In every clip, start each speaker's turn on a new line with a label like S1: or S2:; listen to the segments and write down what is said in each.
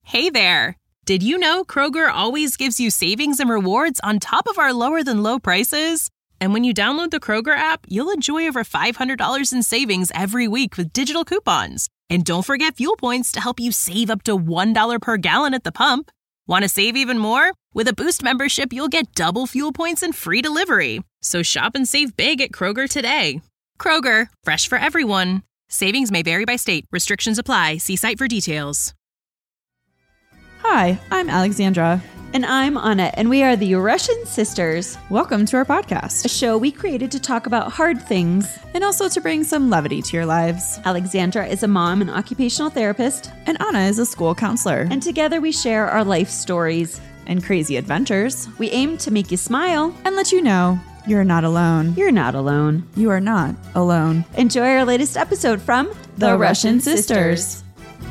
S1: Hey there! Did you know Kroger always gives you savings and rewards on top of our lower-than-low prices? And when you download the Kroger app, you'll enjoy over $500 in savings every week with digital coupons. And don't forget fuel points to help you save up to $1 per gallon at the pump. Want to save even more? With a Boost membership, you'll get double fuel points and free delivery. So shop and save big at Kroger today. Kroger, fresh for everyone. Savings may vary by state. Restrictions apply. See site for details.
S2: Hi, I'm Alexandra.
S3: And I'm Anna, and we are the Russian Sisters.
S2: Welcome to our podcast,
S3: A show we created to talk about hard things.
S2: and also to bring some levity to your lives.
S3: Alexandra is a mom and occupational therapist,
S2: And Anna is a school counselor.
S3: and together we share our life stories.
S2: And crazy adventures.
S3: We aim to make you smile.
S2: And let you know you're not alone.
S3: You're not alone.
S2: You are not alone.
S3: Enjoy our latest episode from
S2: The Russian Sisters.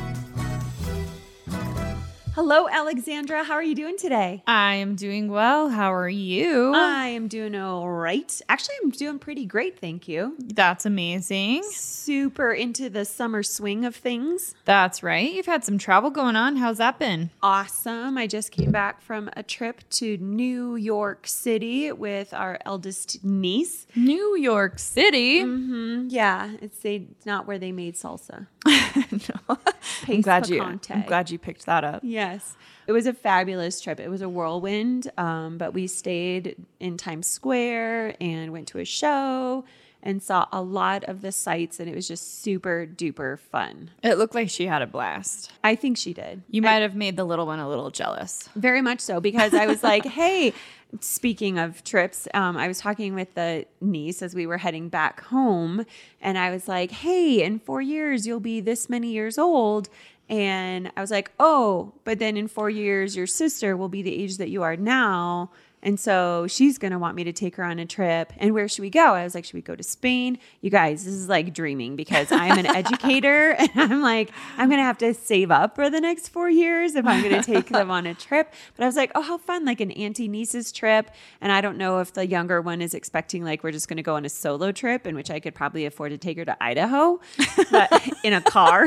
S3: Hello, Alexandra. How are you doing today?
S2: I am doing well. How are you?
S3: I am doing all right. Actually, I'm doing pretty great, thank you.
S2: That's amazing.
S3: Super into the summer swing of things.
S2: That's right. You've had some travel going on. How's that been?
S3: Awesome. I just came back from a trip to New York City with our eldest niece.
S2: New York City.
S3: Yeah, it's not where they made salsa.
S2: No. I'm glad you picked that up.
S3: Yes. It was a fabulous trip. It was a whirlwind, but we stayed in Times Square and went to a show and saw a lot of the sights, and it was just super duper fun.
S2: It looked like she had a blast.
S3: I think she did.
S2: You might have made the little one a little jealous.
S3: Very much so, because I was like, hey, speaking of trips, I was talking with the niece as we were heading back home, and I was like, hey, in 4 years, you'll be this many years old. And I was like, oh, but then in 4 years, your sister will be the age that you are now. And so she's going to want me to take her on a trip. And where should we go? I was like, should we go to Spain? You guys, this is like dreaming, because I'm an educator, and I'm like, I'm going to have to save up for the next 4 years if I'm going to take them on a trip. But I was like, oh, how fun, like an auntie niece's trip. And I don't know if the younger one is expecting like we're just going to go on a solo trip, in which I could probably afford to take her to Idaho, but in a car.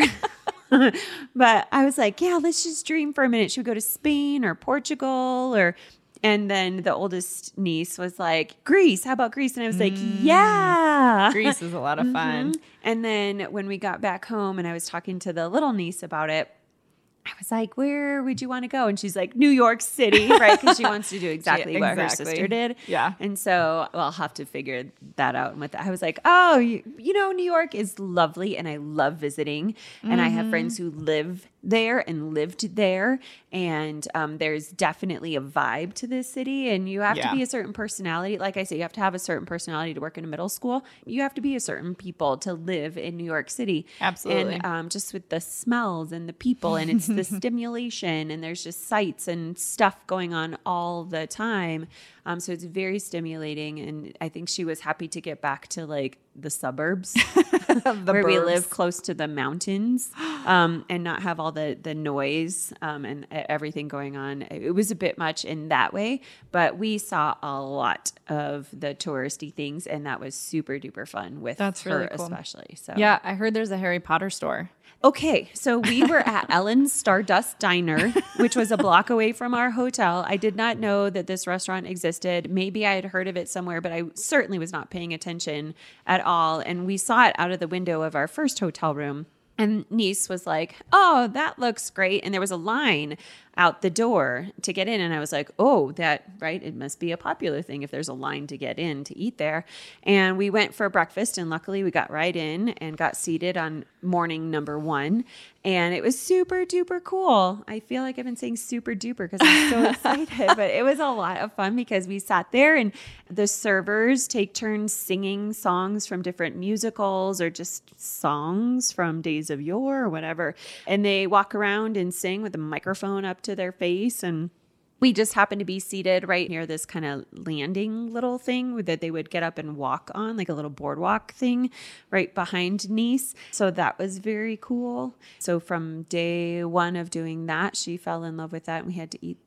S3: But I was like, yeah, let's just dream for a minute. Should we go to Spain or Portugal and then the oldest niece was like, Greece. How about Greece? And I was like, yeah.
S2: Greece is a lot of fun.
S3: And then when we got back home and I was talking to the little niece about it, I was like, where would you want to go? And she's like, New York City, right? Because she wants to do exactly what her sister did.
S2: Yeah.
S3: And so I'll have to figure that out. And with that, I was like, oh, you know, New York is lovely and I love visiting. And I have friends who live there and lived there. And there's definitely a vibe to this city. And you have to be a certain personality. Like I say, you have to have a certain personality to work in a middle school. You have to be a certain people to live in New York City.
S2: Absolutely.
S3: And just with the smells and the people, and it's the stimulation, and there's just sights and stuff going on all the time. So it's very stimulating. And I think she was happy to get back to like the suburbs where we live close to the mountains, and not have all the noise and everything going on. It was a bit much in that way, but we saw a lot of the touristy things, and that was super duper fun with
S2: That's
S3: her
S2: really cool.
S3: especially. So
S2: Yeah, I heard there's a Harry Potter store.
S3: Okay, so we were at Ellen's Stardust Diner, which was a block away from our hotel. I did not know that this restaurant existed. Maybe I had heard of it somewhere, but I certainly was not paying attention at all. And we saw it out of the window of our first hotel room. And niece was like, oh, that looks great. And there was a line out the door to get in. And I was like, oh, that, right? It must be a popular thing if there's a line to get in to eat there. And we went for breakfast, and luckily we got right in and got seated on morning number 1. And it was super duper cool. I feel like I've been saying super duper because I'm so excited, but it was a lot of fun because we sat there and the servers take turns singing songs from different musicals or just songs from days of yore or whatever. And they walk around and sing with a microphone up to their face, and we just happened to be seated right near this kind of landing little thing that they would get up and walk on, like a little boardwalk thing right behind niece. So that was very cool. So from day 1 of doing that, she fell in love with that, and we had to eat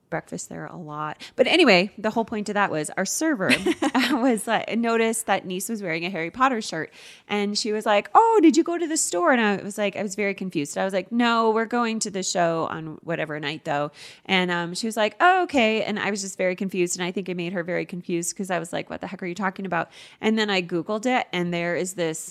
S3: breakfast there a lot. But anyway, the whole point of that was our server noticed that niece was wearing a Harry Potter shirt. And she was like, oh, did you go to the store? And I was very confused. I was like, no, we're going to the show on whatever night though. And she was like, oh, okay. And I was just very confused. And I think I made her very confused because I was like, what the heck are you talking about? And then I Googled it, and there is this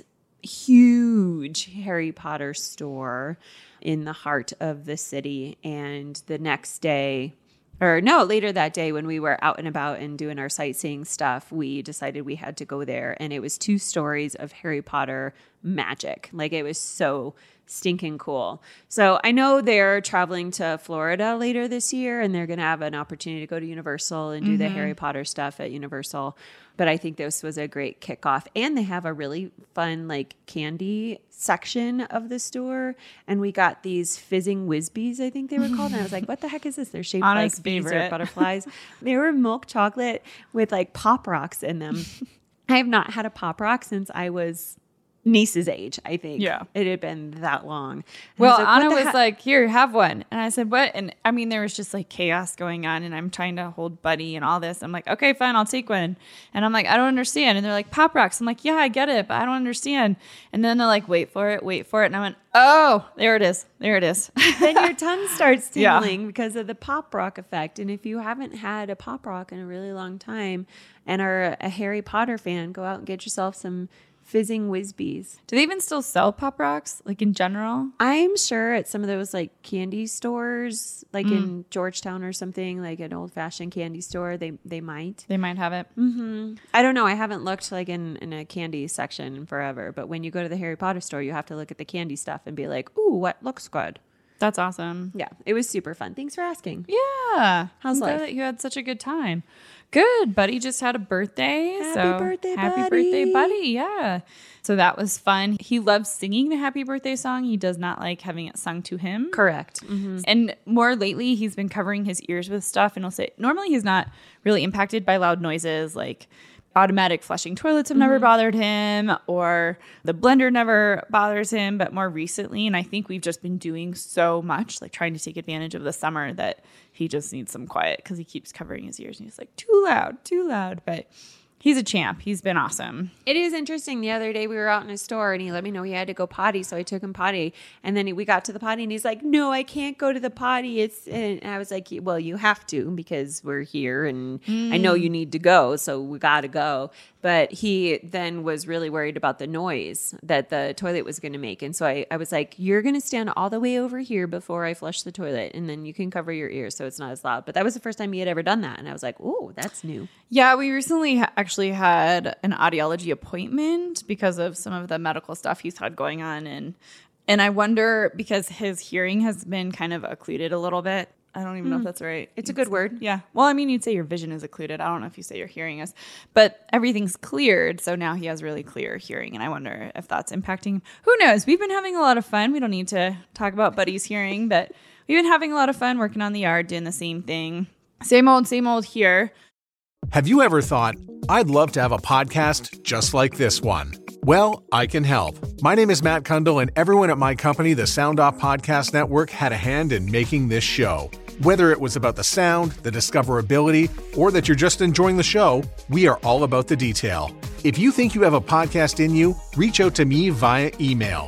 S3: huge Harry Potter store in the heart of the city. And the next day, later that day when we were out and about and doing our sightseeing stuff, we decided we had to go there. And it was 2 stories of Harry Potter magic. Like, it was so stinking cool. So I know they're traveling to Florida later this year, and they're going to have an opportunity to go to Universal and do the Harry Potter stuff at Universal. But I think this was a great kickoff. And they have a really fun, like, candy section of the store. And we got these fizzing Whizbees, I think they were called. And I was like, what the heck is this? They're shaped like bees or butterflies. They were milk chocolate with, like, Pop Rocks in them. I have not had a Pop Rock since I was niece's age, I think. Yeah. It had been that long. And
S2: well, Anna was like, here, have one. And I said, what? And I mean, there was just like chaos going on, and I'm trying to hold Buddy and all this. I'm like, okay, fine, I'll take one. And I'm like, I don't understand. And they're like, Pop Rocks. I'm like, yeah, I get it, but I don't understand. And then they're like, wait for it. And I went, oh, there it is.
S3: Then your tongue starts tingling because of the Pop Rock effect. And if you haven't had a Pop Rock in a really long time and are a Harry Potter fan, go out and get yourself some fizzing Whizbees.
S2: Do they even still sell Pop Rocks, like, in general?
S3: I'm sure at some of those, like, candy stores, like in Georgetown or something, like an old-fashioned candy store, they might.
S2: They might have it.
S3: Mm-hmm. I don't know. I haven't looked, like, in a candy section in forever. But when you go to the Harry Potter store, you have to look at the candy stuff and be like, ooh, what looks good?
S2: That's awesome.
S3: Yeah, it was super fun. Thanks for asking.
S2: Yeah.
S3: How's life?
S2: Glad that you had such a good time. Good. Buddy just had a birthday.
S3: Happy birthday,
S2: Buddy. Yeah. So that was fun. He loves singing the happy birthday song. He does not like having it sung to him.
S3: Correct. Mm-hmm.
S2: And more lately, he's been covering his ears with stuff. And he'll say, normally he's not really impacted by loud noises, like automatic flushing toilets have never bothered him, or the blender never bothers him. But more recently, and I think we've just been doing so much, like trying to take advantage of the summer, that he just needs some quiet because he keeps covering his ears and he's like, too loud. But he's a champ. He's been awesome.
S3: It is interesting. The other day we were out in a store and he let me know he had to go potty. So I took him potty. And then we got to the potty and he's like, no, I can't go to the potty. And I was like, well, you have to because we're here and I know you need to go. So we got to go. But he then was really worried about the noise that the toilet was going to make. And so I was like, you're going to stand all the way over here before I flush the toilet. And then you can cover your ears so it's not as loud. But that was the first time he had ever done that. And I was like, oh, that's new.
S2: Yeah, we recently actually had an audiology appointment because of some of the medical stuff he's had going on. And I wonder, because his hearing has been kind of occluded a little bit. I don't even know if that's right.
S3: It's a good word.
S2: Yeah. Well, I mean, you'd say your vision is occluded. I don't know if you say your hearing is, but everything's cleared. So now he has really clear hearing. And I wonder if that's impacting. Who knows? We've been having a lot of fun. We don't need to talk about Buddy's hearing, but we've been having a lot of fun working on the yard, doing the same thing. Same old here.
S4: Have you ever thought, I'd love to have a podcast just like this one? Well, I can help. My name is Matt Kundle, and everyone at my company, the Sound Off Podcast Network, had a hand in making this show. Whether it was about the sound, the discoverability, or that you're just enjoying the show, we are all about the detail. If you think you have a podcast in you, reach out to me via email,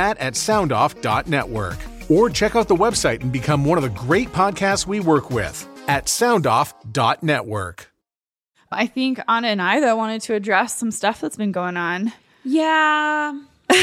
S4: matt@soundoff.network, or check out the website and become one of the great podcasts we work with at soundoff.network.
S2: I think Anna and I, though, wanted to address some stuff that's been going on.
S3: Yeah.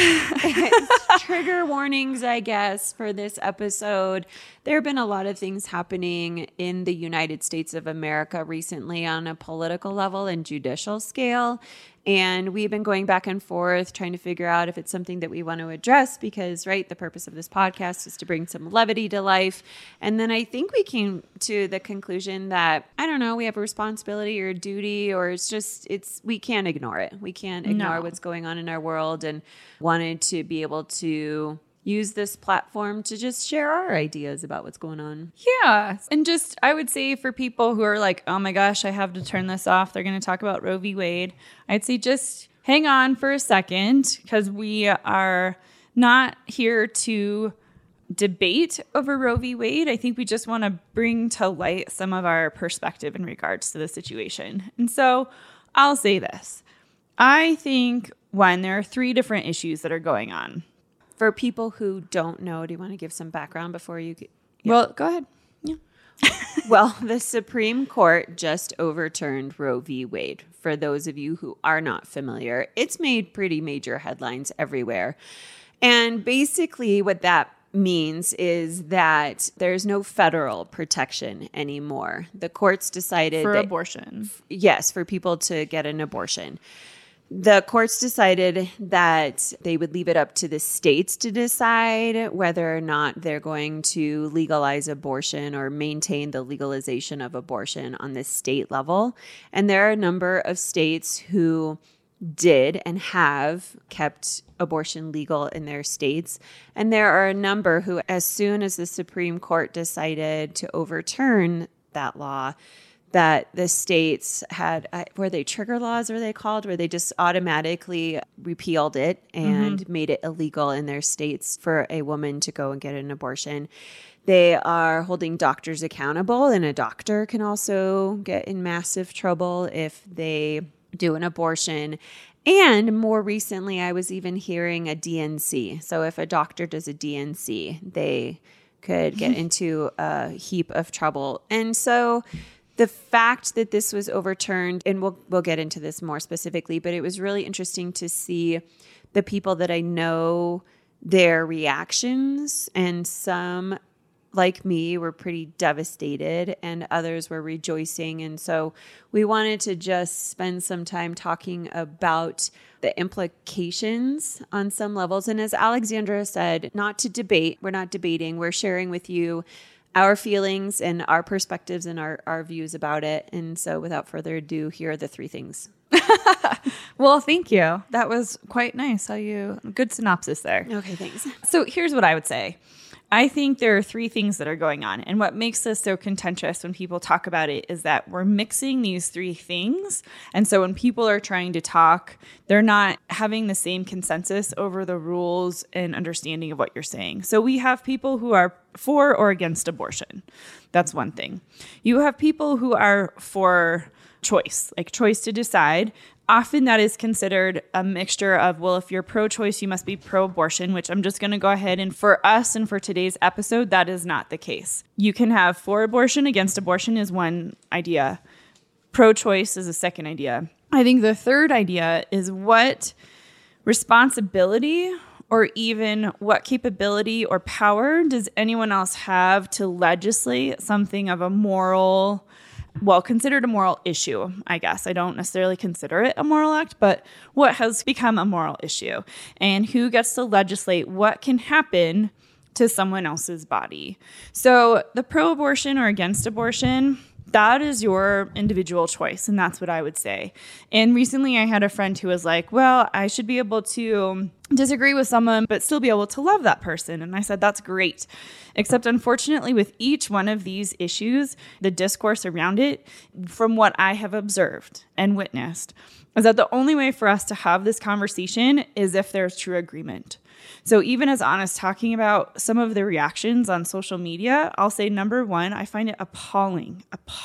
S3: Trigger warnings, I guess, for this episode. There have been a lot of things happening in the United States of America recently on a political level and judicial scale. And we've been going back and forth trying to figure out if it's something that we want to address because, right, the purpose of this podcast is to bring some levity to life. And then I think we came to the conclusion that, I don't know, we have a responsibility or a duty, or we can't ignore it. We can't ignore what's going on in our world, and wanted to be able to use this platform to just share our ideas about what's going on.
S2: Yeah. And just, I would say for people who are like, oh my gosh, I have to turn this off, they're going to talk about Roe v. Wade. I'd say just hang on for a second, because we are not here to debate over Roe v. Wade. I think we just want to bring to light some of our perspective in regards to the situation. And so I'll say this. I think, one, there are 3 different issues that are going on.
S3: For people who don't know, do you want to give some background before you get...
S2: Well, go ahead. Yeah.
S3: Well, the Supreme Court just overturned Roe v. Wade. For those of you who are not familiar, it's made pretty major headlines everywhere. And basically what that means is that there's no federal protection anymore. The courts decided
S2: For
S3: that,
S2: abortion.
S3: Yes, for people to get an abortion. The courts decided that they would leave it up to the states to decide whether or not they're going to legalize abortion or maintain the legalization of abortion on the state level. And there are a number of states who did and have kept abortion legal in their states. And there are a number who, as soon as the Supreme Court decided to overturn that law, that the states had, were they trigger laws, were they called, where they just automatically repealed it and made it illegal in their states for a woman to go and get an abortion. They are holding doctors accountable, and a doctor can also get in massive trouble if they do an abortion. And more recently, I was even hearing a DNC. So if a doctor does a DNC, they could get into a heap of trouble. And so the fact that this was overturned, and we'll get into this more specifically, but it was really interesting to see the people that I know, their reactions, and some, like me, were pretty devastated and others were rejoicing. And so we wanted to just spend some time talking about the implications on some levels. And as Alexandra said, not to debate, we're not debating, we're sharing with you our feelings and our perspectives and our views about it. And so without further ado, here are the 3 things.
S2: Well, thank you. That was quite nice. Good synopsis there.
S3: Okay, thanks.
S2: So here's what I would say. I think there are 3 things that are going on. And what makes this so contentious when people talk about it is that we're mixing these 3 things. And so when people are trying to talk, they're not having the same consensus over the rules and understanding of what you're saying. So we have people who are for or against abortion. That's one thing. You have people who are for choice, like choice to decide. Often that is considered a mixture of, well, if you're pro-choice, you must be pro-abortion, which I'm just going to go ahead and for us and for today's episode, that is not the case. You can have for abortion, against abortion is one idea. Pro-choice is a second idea. I think the third idea is what responsibility or even what capability or power does anyone else have to legislate something of a moral, well, considered a moral issue, I guess. I don't necessarily consider it a moral act, but what has become a moral issue and who gets to legislate what can happen to someone else's body. So the pro-abortion or against abortion, that is your individual choice. And that's what I would say. And recently I had a friend who was like, well, I should be able to disagree with someone, but still be able to love that person. And I said, that's great. Except unfortunately, with each one of these issues, the discourse around it, from what I have observed and witnessed, is that the only way for us to have this conversation is if there's true agreement. So even as Anna's talking about some of the reactions on social media, I'll say, number one, I find it appalling.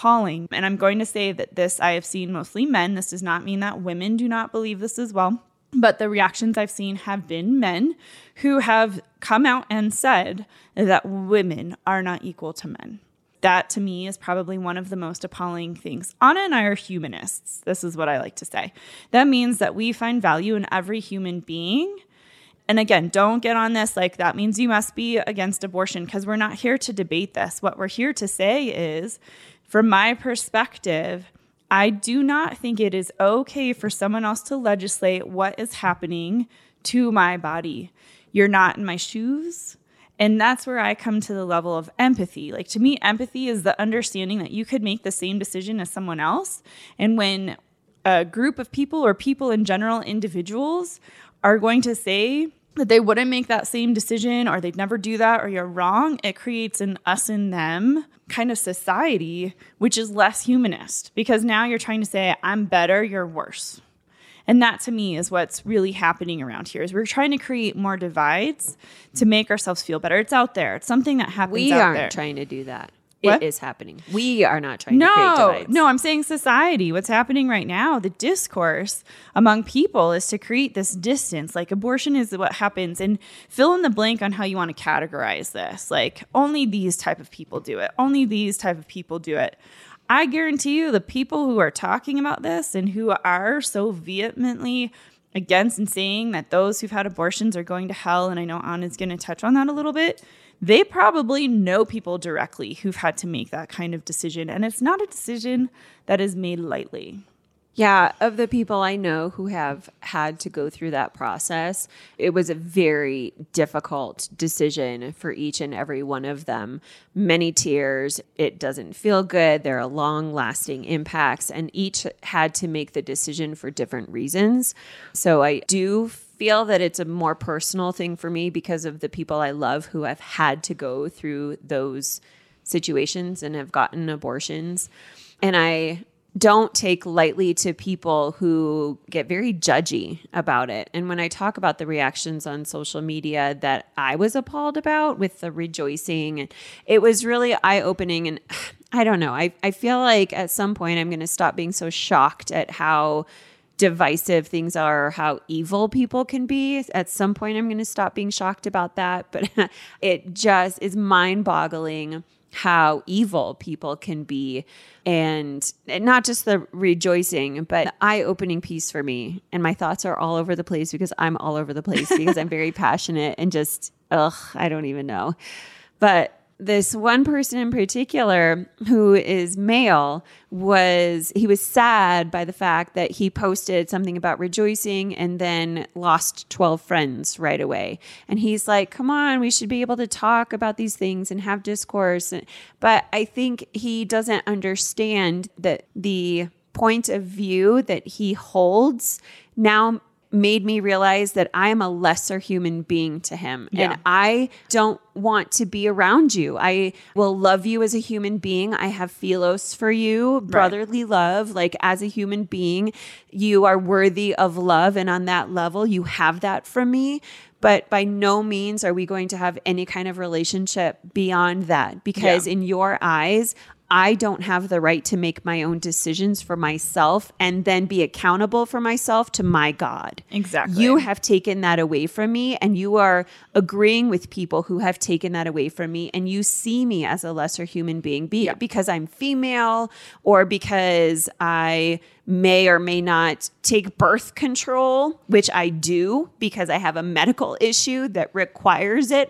S2: And I'm going to say that this I have seen mostly men. This does not mean that women do not believe this as well. But the reactions I've seen have been men who have come out and said that women are not equal to men. That, to me, is probably one of the most appalling things. Anna and I are humanists. This is what I like to say. That means that we find value in every human being. And again, don't get on this like that means you must be against abortion, because we're not here to debate this. What we're here to say is, from my perspective, I do not think it is okay for someone else to legislate what is happening to my body. You're not in my shoes. And that's where I come to the level of empathy. Like, to me, empathy is the understanding that you could make the same decision as someone else. And when a group of people or people in general, individuals, are going to say that they wouldn't make that same decision or they'd never do that or you're wrong, it creates an us and them kind of society, which is less humanist, because now you're trying to say, I'm better, you're worse. And that to me is what's really happening around here is we're trying to create more divides to make ourselves feel better. It's out there. It's something that happens
S3: We
S2: out
S3: aren't
S2: there.
S3: trying to do that.
S2: What?
S3: It is happening. We are not trying to create divides.
S2: No, I'm saying society. What's happening right now, the discourse among people is to create this distance. Like abortion is what happens, and fill in the blank on how you want to categorize this. Like only these type of people do it. Only these type of people do it. I guarantee you the people who are talking about this and who are so vehemently against and saying that those who've had abortions are going to hell, and I know Anna's going to touch on that a little bit, they probably know people directly who've had to make that kind of decision. And it's not a decision that is made lightly.
S3: Yeah, of the people I know who have had to go through that process, it was a very difficult decision for each and every one of them. Many tears, it doesn't feel good, there are long-lasting impacts, and each had to make the decision for different reasons. So I do feel that it's a more personal thing for me because of the people I love who have had to go through those situations and have gotten abortions. And I don't take lightly to people who get very judgy about it. And when I talk about the reactions on social media that I was appalled about with the rejoicing, it was really eye-opening. And I don't know, I feel like at some point I'm going to stop being so shocked at how divisive things are, how evil people can be. At some point I'm going to stop being shocked about that. But it just is mind-boggling how evil people can be. And not just the rejoicing, but the eye-opening piece for me. And my thoughts are all over the place because I'm all over the place because I'm very passionate and just, I don't even know. But this one person in particular who is male was sad by the fact that he posted something about rejoicing and then lost 12 friends right away. And he's like, come on, we should be able to talk about these things and have discourse. But I think he doesn't understand that the point of view that he holds now made me realize that I am a lesser human being to him. Yeah. And I don't want to be around you. I will love you as a human being. I have philos for you, brotherly love. Like as a human being, you are worthy of love. And on that level, you have that from me. But by no means are we going to have any kind of relationship beyond that. Because in your eyes, I don't have the right to make my own decisions for myself and then be accountable for myself to my God.
S2: Exactly.
S3: You have taken that away from me, and you are agreeing with people who have taken that away from me, and you see me as a lesser human being, be it because I'm female or because I may or may not take birth control, which I do because I have a medical issue that requires it.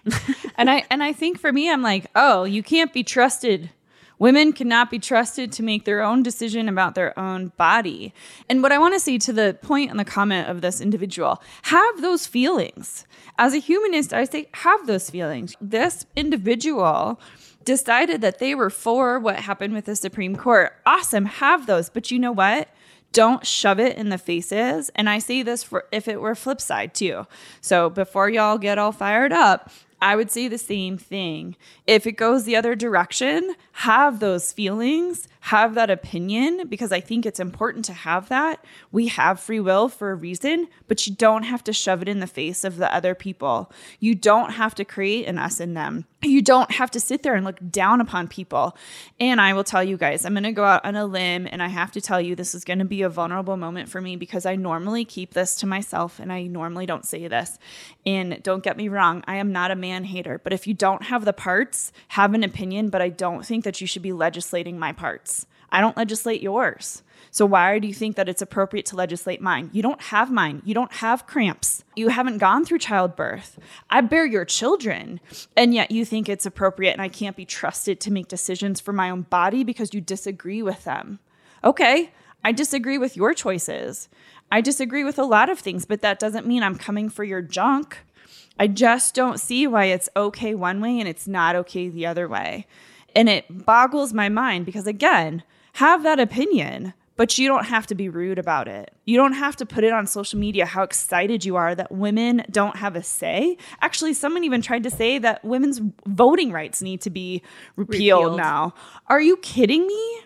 S2: And I think for me, I'm like, oh, you can't be trusted. Women cannot be trusted to make their own decision about their own body. And what I want to say to the point on the comment of this individual, have those feelings. As a humanist, I say, have those feelings. This individual decided that they were for what happened with the Supreme Court. Awesome, have those. But you know what? Don't shove it in the faces. And I say this for if it were flip side too. So before y'all get all fired up, I would say the same thing. If it goes the other direction, have those feelings, have that opinion, because I think it's important to have that. We have free will for a reason, but you don't have to shove it in the face of the other people. You don't have to create an us and them. You don't have to sit there and look down upon people. And I will tell you guys, I'm going to go out on a limb, and I have to tell you this is going to be a vulnerable moment for me because I normally keep this to myself and I normally don't say this. And don't get me wrong, I am not a man hater, but if you don't have the parts, have an opinion, but I don't think that you should be legislating my parts. I don't legislate yours. So why do you think that it's appropriate to legislate mine? You don't have mine. You don't have cramps. You haven't gone through childbirth. I bear your children. And yet you think it's appropriate and I can't be trusted to make decisions for my own body because you disagree with them. Okay, I disagree with your choices. I disagree with a lot of things, but that doesn't mean I'm coming for your junk. I just don't see why it's okay one way and it's not okay the other way. And it boggles my mind because, again, have that opinion, but you don't have to be rude about it. You don't have to put it on social media how excited you are that women don't have a say. Actually, someone even tried to say that women's voting rights need to be repealed now. Are you kidding me?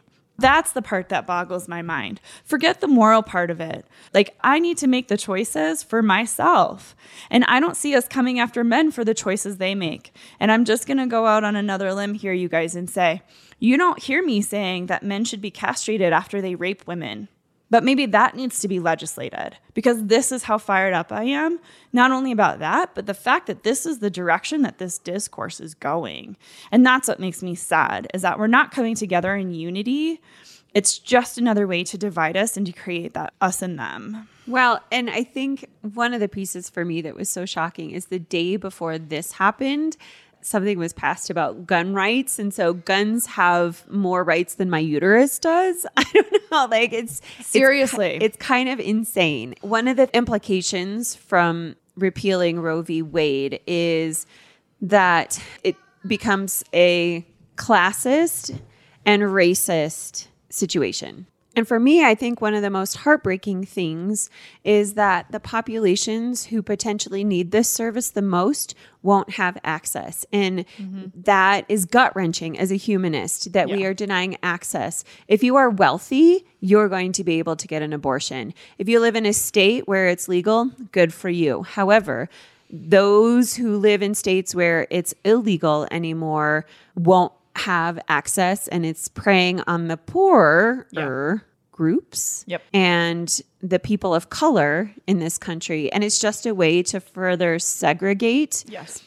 S2: That's the part that boggles my mind. Forget the moral part of it. Like, I need to make the choices for myself. And I don't see us coming after men for the choices they make. And I'm just going to go out on another limb here, you guys, and say, you don't hear me saying that men should be castrated after they rape women. But maybe that needs to be legislated, because this is how fired up I am. Not only about that, but the fact that this is the direction that this discourse is going. And that's what makes me sad, is that we're not coming together in unity. It's just another way to divide us and to create that us and them.
S3: Well, and I think one of the pieces for me that was so shocking is the day before this happened, something was passed about gun rights. And so guns have more rights than my uterus does. I don't know. Like,
S2: Seriously.
S3: It's kind of insane. One of the implications from repealing Roe v. Wade is that it becomes a classist and racist situation. And for me, I think one of the most heartbreaking things is that the populations who potentially need this service the most won't have access. And that is gut-wrenching as a humanist, that we are denying access. If you are wealthy, you're going to be able to get an abortion. If you live in a state where it's legal, good for you. However, those who live in states where it's illegal anymore won't have access, and it's preying on the poorer groups and the people of color in this country. And it's just a way to further segregate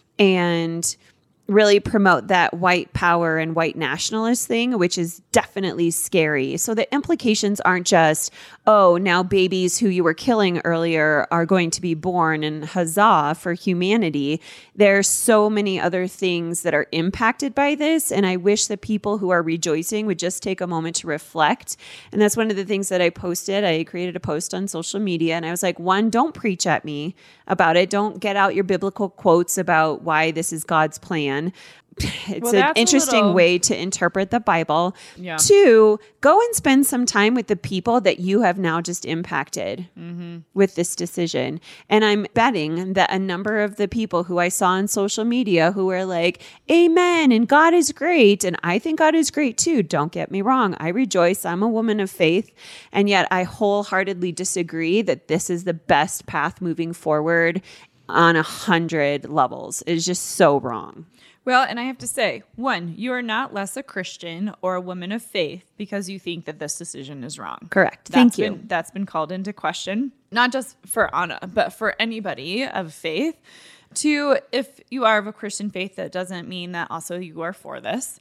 S3: and really promote that white power and white nationalist thing, which is definitely scary. So the implications aren't just, oh, now babies who you were killing earlier are going to be born, and huzzah for humanity. There's so many other things that are impacted by this. And I wish the people who are rejoicing would just take a moment to reflect. And that's one of the things that I posted. I created a post on social media, and I was like, one, don't preach at me about it. Don't get out your biblical quotes about why this is God's plan. It's an interesting way to interpret the Bible. Yeah. Two, go and spend some time with the people that you have now just impacted with this decision. And I'm betting that a number of the people who I saw on social media who were like, amen, and God is great. And I think God is great too. Don't get me wrong. I rejoice. I'm a woman of faith. And yet I wholeheartedly disagree that this is the best path moving forward on 100 levels. It is just so wrong.
S2: Well, and I have to say, one, you are not less a Christian or a woman of faith because you think that this decision is wrong.
S3: Correct. Thank you.
S2: That's been called into question, not just for Anna, but for anybody of faith. Two, if you are of a Christian faith, that doesn't mean that also you are for this.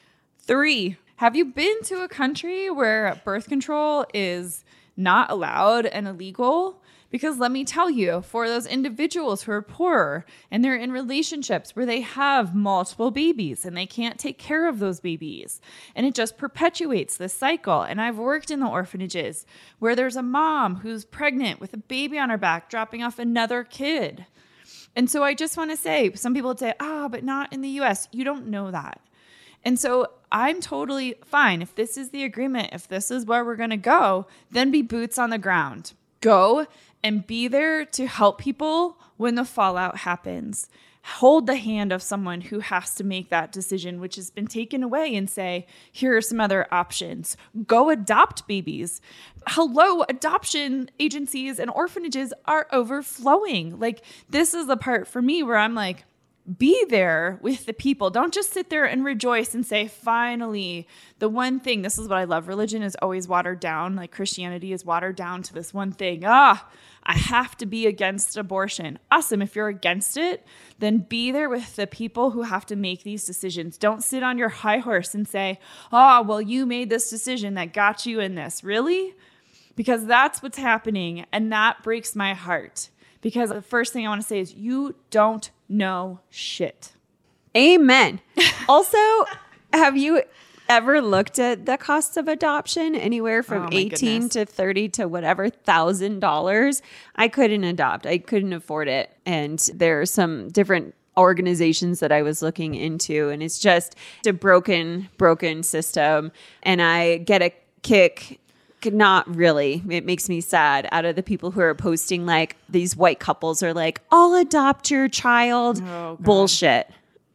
S2: Three, have you been to a country where birth control is not allowed and illegal? Because let me tell you, for those individuals who are poorer and they're in relationships where they have multiple babies and they can't take care of those babies, and it just perpetuates this cycle. And I've worked in the orphanages where there's a mom who's pregnant with a baby on her back, dropping off another kid. And so I just want to say, some people would say, but not in the US. You don't know that. And so I'm totally fine. If this is the agreement, if this is where we're going to go, then be boots on the ground. Go and be there to help people when the fallout happens. Hold the hand of someone who has to make that decision, which has been taken away, and say, here are some other options. Go adopt babies. Hello, adoption agencies and orphanages are overflowing. Like, this is the part for me where I'm like, be there with the people. Don't just sit there and rejoice and say, finally, the one thing, this is what I love. Religion is always watered down. Like Christianity is watered down to this one thing. I have to be against abortion. Awesome. If you're against it, then be there with the people who have to make these decisions. Don't sit on your high horse and say, well, you made this decision that got you in this. Really? Because that's what's happening. And that breaks my heart. Because the first thing I want to say is you don't know shit.
S3: Amen. Also, have you ever looked at the costs of adoption? Anywhere from $18,000 to $30,000 to whatever $1,000. I couldn't adopt. I couldn't afford it. And there are some different organizations that I was looking into, and it's just a broken system. And I get a kick. Not really. It makes me sad out of the people who are posting like these white couples are like, I'll adopt your child. Bullshit.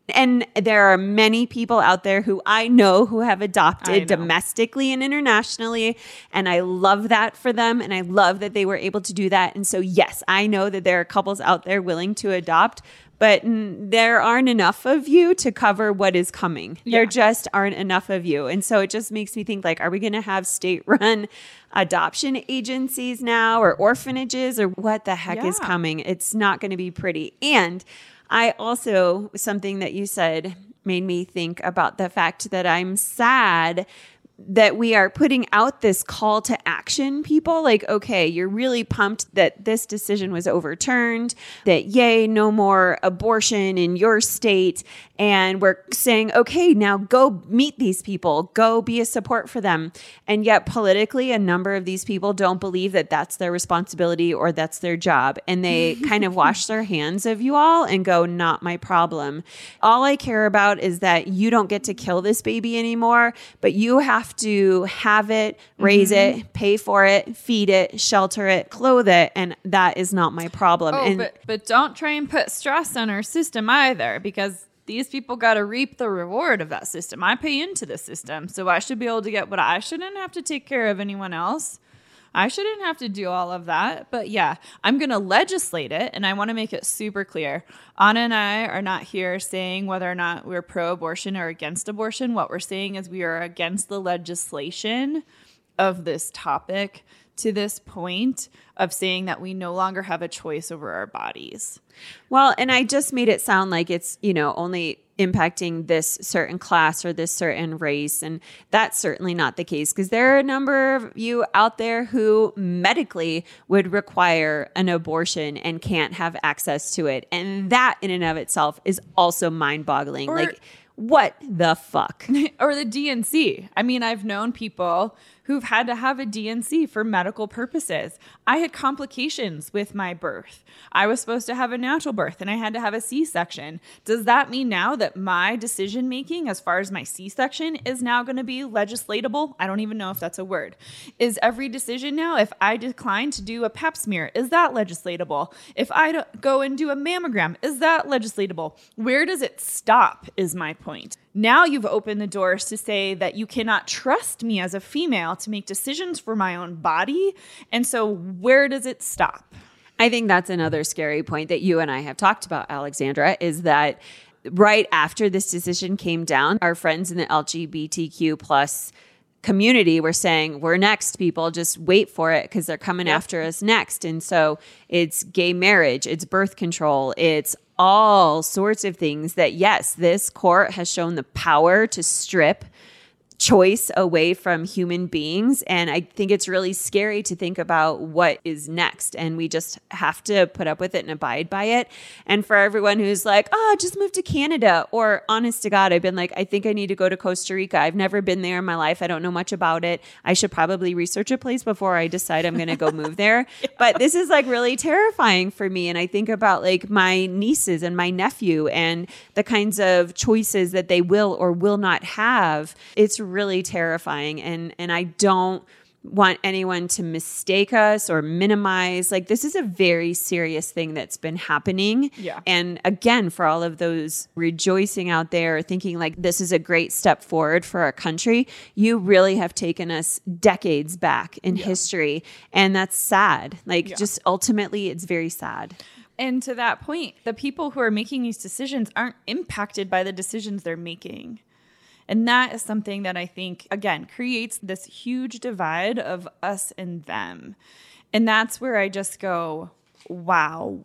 S3: And there are many people out there who I know who have adopted domestically and internationally. And I love that for them. And I love that they were able to do that. And so, yes, I know that there are couples out there willing to adopt, but there aren't enough of you to cover what is coming. Yeah. There just aren't enough of you. And so it just makes me think, like, are we going to have state-run adoption agencies now or orphanages, or what the heck is coming? It's not going to be pretty. And I also, something that you said made me think about the fact that I'm sad that we are putting out this call to action, people. Like, okay, you're really pumped that this decision was overturned, that yay, no more abortion in your state. And we're saying, okay, now go meet these people, go be a support for them. And yet politically, a number of these people don't believe that that's their responsibility or that's their job. And they kind of wash their hands of you all and go, not my problem. All I care about is that you don't get to kill this baby anymore, but you have to have it, raise it, pay for it, feed it, shelter it, clothe it. And that is not my problem.
S2: Oh, but don't try and put stress on our system either, because these people got to reap the reward of that system. I pay into the system, so I should be able to get what I shouldn't have to take care of anyone else. I shouldn't have to do all of that. But yeah, I'm going to legislate it, and I want to make it super clear. Anna and I are not here saying whether or not we're pro-abortion or against abortion. What we're saying is we are against the legislation of this topic to this point of saying that we no longer have a choice over our bodies.
S3: Well, and I just made it sound like it's, only impacting this certain class or this certain race. And that's certainly not the case, because there are a number of you out there who medically would require an abortion and can't have access to it. And that in and of itself is also mind-boggling. Like, what the fuck?
S2: Or the DNC. I mean, I've known people who've had to have a DNC for medical purposes. I had complications with my birth. I was supposed to have a natural birth and I had to have a C-section. Does that mean now that my decision making as far as my C-section is now going to be legislatable? I don't even know if that's a word. Is every decision now, if I decline to do a pap smear, is that legislatable? If I go and do a mammogram, is that legislatable? Where does it stop is my point. Now you've opened the doors to say that you cannot trust me as a female to make decisions for my own body. And so where does it stop?
S3: I think that's another scary point that you and I have talked about, Alexandra, is that right after this decision came down, our friends in the LGBTQ plus community were saying, we're next, people, just wait for it because they're coming after us next. And so it's gay marriage, it's birth control, it's all sorts of things that, yes, this court has shown the power to strip choice away from human beings. And I think it's really scary to think about what is next. And we just have to put up with it and abide by it. And for everyone who's like, oh, just move to Canada, or honest to God, I've been like, I think I need to go to Costa Rica. I've never been there in my life. I don't know much about it. I should probably research a place before I decide I'm going to go move there. But this is like really terrifying for me. And I think about like my nieces and my nephew and the kinds of choices that they will or will not have. It's really terrifying. And I don't want anyone to mistake us or minimize. Like, this is a very serious thing that's been happening.
S2: Yeah.
S3: And again, for all of those rejoicing out there, thinking like this is a great step forward for our country, you really have taken us decades back in history. And that's sad. Like, just ultimately, it's very sad.
S2: And to that point, the people who are making these decisions aren't impacted by the decisions they're making. And that is something that I think, again, creates this huge divide of us and them. And that's where I just go, wow.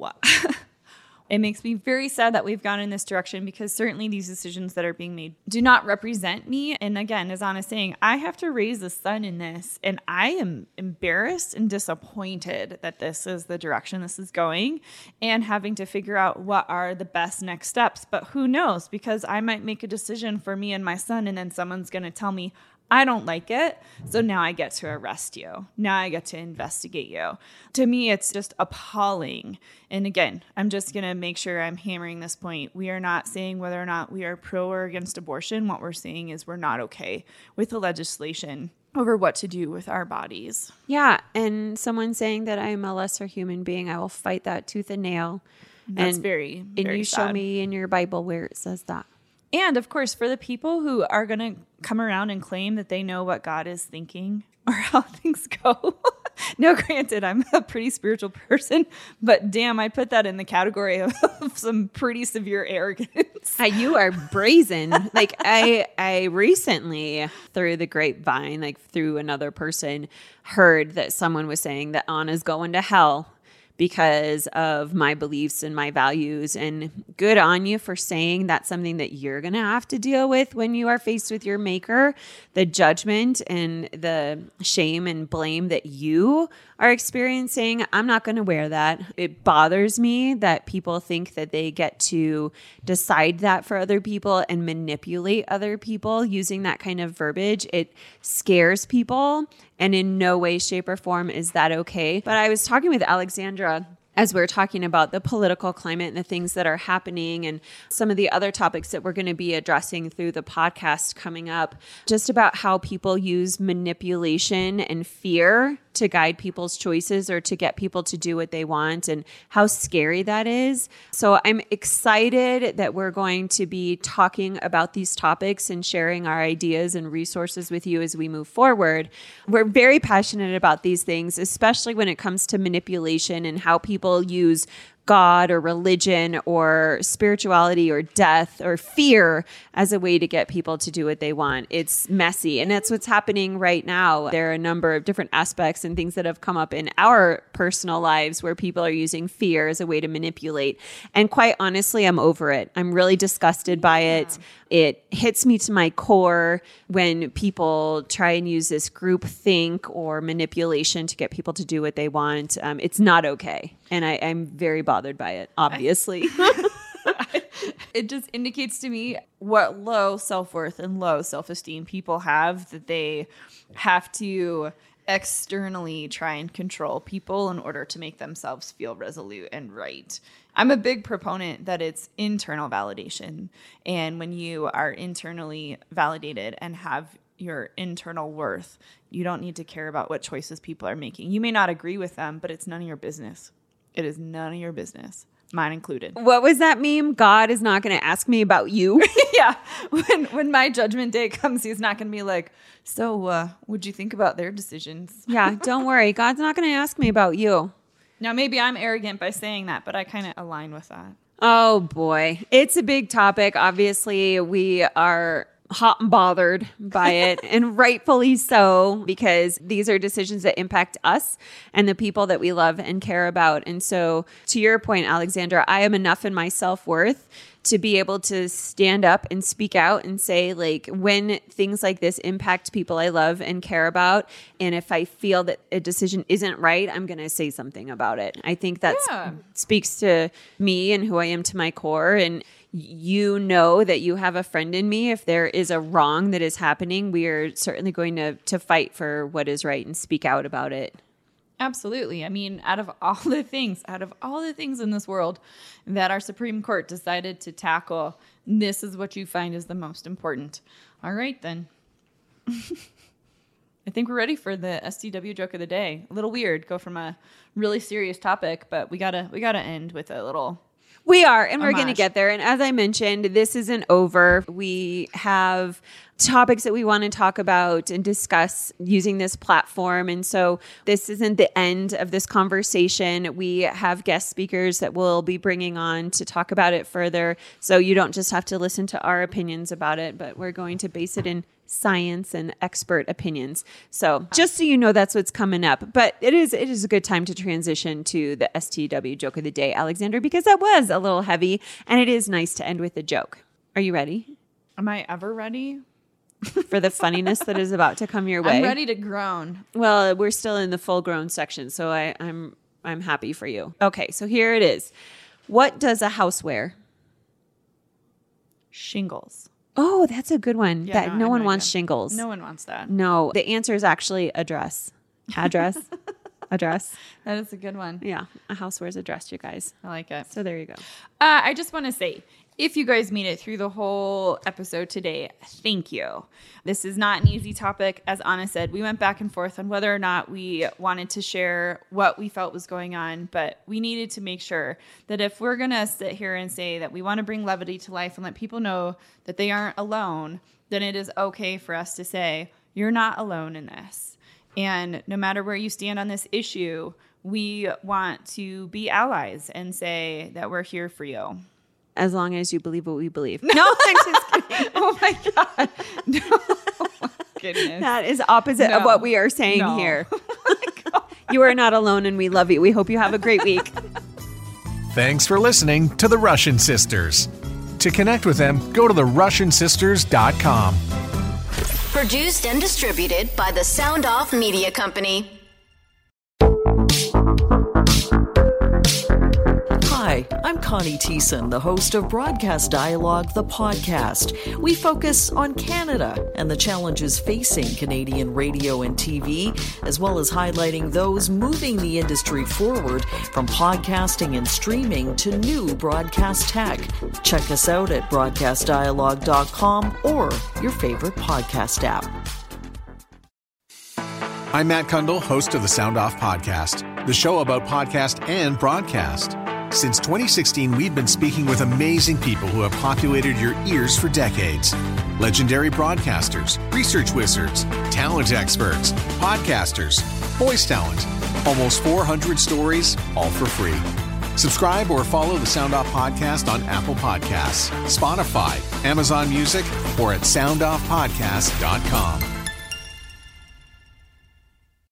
S2: It makes me very sad that we've gone in this direction, because certainly these decisions that are being made do not represent me. And again, as Anna's saying, I have to raise a son in this, and I am embarrassed and disappointed that this is the direction this is going, and having to figure out what are the best next steps. But who knows, because I might make a decision for me and my son, and then someone's going to tell me, I don't like it, so now I get to arrest you. Now I get to investigate you. To me, it's just appalling. And again, I'm just going to make sure I'm hammering this point. We are not saying whether or not we are pro or against abortion. What we're saying is we're not okay with the legislation over what to do with our bodies.
S3: Yeah, and someone saying that I am a lesser human being, I will fight that tooth and nail.
S2: That's
S3: And-
S2: very,
S3: And
S2: very
S3: you show
S2: sad.
S3: me in your Bible where it says that.
S2: And of course, for the people who are going to come around and claim that they know what God is thinking or how things go. No, granted, I'm a pretty spiritual person, but damn, I put that in the category of some pretty severe arrogance.
S3: You are brazen. Like I recently, through the grapevine, like through another person, heard that someone was saying that Anna's going to hell because of my beliefs and my values. And good on you for saying that's something that you're going to have to deal with when you are faced with your maker. The judgment and the shame and blame that you are experiencing, I'm not going to wear that. It bothers me that people think that they get to decide that for other people and manipulate other people using that kind of verbiage. It scares people, and in no way, shape, or form is that okay. But I was talking with Alexandra as we're talking about the political climate and the things that are happening and some of the other topics that we're going to be addressing through the podcast coming up, just about how people use manipulation and fear to guide people's choices or to get people to do what they want and how scary that is. So I'm excited that we're going to be talking about these topics and sharing our ideas and resources with you as we move forward. We're very passionate about these things, especially when it comes to manipulation and how people use God or religion or spirituality or death or fear as a way to get people to do what they want. It's messy. And that's what's happening right now. There are a number of different aspects and things that have come up in our personal lives where people are using fear as a way to manipulate. And quite honestly, I'm over it. I'm really disgusted by it. It hits me to my core when people try and use this group think or manipulation to get people to do what they want. It's not okay. And I'm very bothered by it, obviously.
S2: It just indicates to me what low self-worth and low self-esteem people have, that they have to externally try and control people in order to make themselves feel resolute and right. I'm a big proponent that it's internal validation. And when you are internally validated and have your internal worth, you don't need to care about what choices people are making. You may not agree with them, but it's none of your business. It is none of your business, mine included.
S3: What was that meme? God is not going to ask me about you.
S2: Yeah. When my judgment day comes, he's not going to be like, so what'd you think about their decisions?
S3: Yeah, don't worry. God's not going to ask me about you.
S2: Now, maybe I'm arrogant by saying that, but I kind of align with that.
S3: Oh boy. It's a big topic. Obviously, we are hot and bothered by it, and rightfully so, because these are decisions that impact us and the people that we love and care about. And so, to your point, Alexandra, I am enough in my self-worth to be able to stand up and speak out and say, like, when things like this impact people I love and care about, and if I feel that a decision isn't right, I'm going to say something about it. I think that speaks to me and who I am to my core. And you know that you have a friend in me. If there is a wrong that is happening, we are certainly going to fight for what is right and speak out about it.
S2: Absolutely. I mean, out of all the things in this world that our Supreme Court decided to tackle, this is what you find is the most important. All right, then. I think we're ready for the STW joke of the day. A little weird, go from a really serious topic, but we gotta end with a little.
S3: We are, and we're going to
S2: Homage.
S3: get there. And as I mentioned, this isn't over. We have topics that we want to talk about and discuss using this platform. And so this isn't the end of this conversation. We have guest speakers that we'll be bringing on to talk about it further. So you don't just have to listen to our opinions about it, but we're going to base it in science and expert opinions. So just so you know, that's what's coming up. But it is a good time to transition to the STW joke of the day, Alexander, because that was a little heavy, and it is nice to end with a joke. Are you ready
S2: Am I ever ready?
S3: for the funniness that is about to come your way?
S2: I'm ready to groan.
S3: Well, we're still in the full grown section, so I'm happy for you. Okay, so here it is. What does a house wear?
S2: Shingles.
S3: Oh, that's a good one.
S2: Yeah,
S3: No
S2: I have
S3: one
S2: no
S3: wants
S2: idea.
S3: shingles.
S2: No one wants that.
S3: No, the answer is actually a dress. Address. Address.
S2: That is a good one.
S3: Yeah, a house wears a dress, you guys.
S2: I like it.
S3: So there you go.
S2: I just want to say, If you guys made it through the whole episode today, thank you. This is not an easy topic. As Anna said, we went back and forth on whether or not we wanted to share what we felt was going on, but we needed to make sure that if we're going to sit here and say that we want to bring levity to life and let people know that they aren't alone, then it is okay for us to say, you're not alone in this. And no matter where you stand on this issue, we want to be allies and say that we're here for you.
S3: As long as you believe what we believe.
S2: No, I'm just kidding. Oh my God. No. Oh my goodness.
S3: That is opposite of what we are saying here. You are not alone and we love you. We hope you have a great week.
S4: Thanks for listening to The Russian Sisters. To connect with them, go to therussiansisters.com.
S5: Produced and distributed by the Sound Off Media Company.
S6: Hi, I'm Connie Thiessen, the host of Broadcast Dialogue, the podcast. We focus on Canada and the challenges facing Canadian radio and TV, as well as highlighting those moving the industry forward from podcasting and streaming to new broadcast tech. Check us out at broadcastdialogue.com or your favorite podcast app.
S4: I'm Matt Kundle, host of the Sound Off Podcast, the show about podcast and broadcast. Since 2016, we've been speaking with amazing people who have populated your ears for decades. Legendary broadcasters, research wizards, talent experts, podcasters, voice talent. Almost 400 stories, all for free. Subscribe or follow the Sound Off Podcast on Apple Podcasts, Spotify, Amazon Music, or at soundoffpodcast.com.